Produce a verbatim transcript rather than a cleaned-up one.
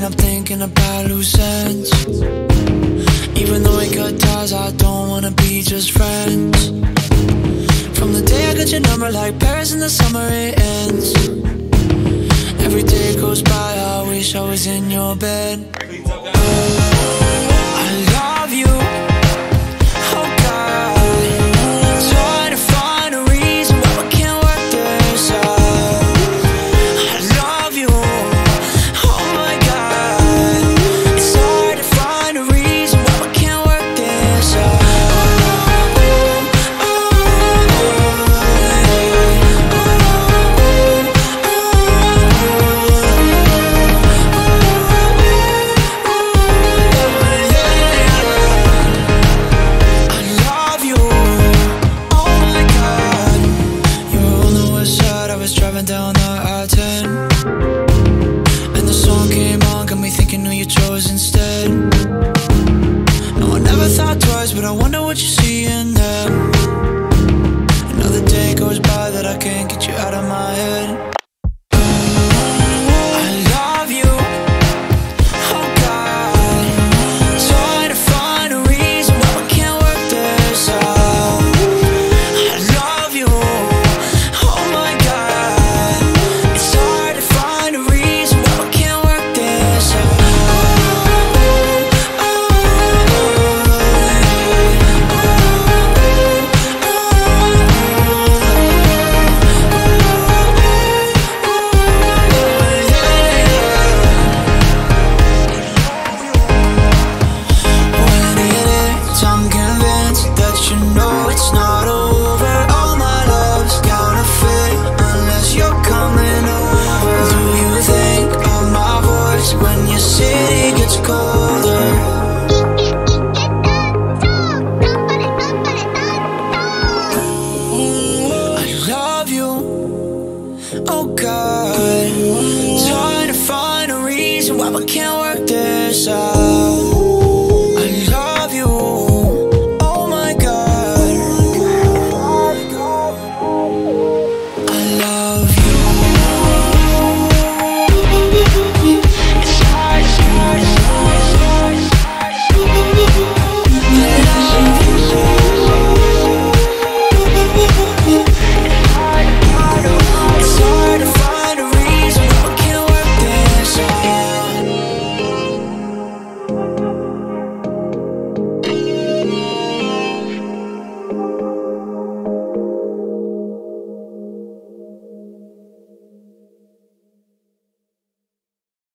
I'm thinking about loose ends. Even though we cut ties, I don't wanna be just friends. From the day I got your number, like Paris in the summer, it ends. Every day goes by, I wish I was in your bed. I love you, oh God. Trying to find a reason why we can't work this out. I love you, oh my God. It's hard to find a reason why we can't work this out. Driving down the I ten, and the song came on, got me thinking who you chose instead. No, I never thought twice, but I wonder what you see in them. Another day goes by that I can't get you out of my head. I love you, oh God. Trying to find a reason why we can't work this out. I love you, oh my God. Oh God, trying to find a reason why we can't work this out.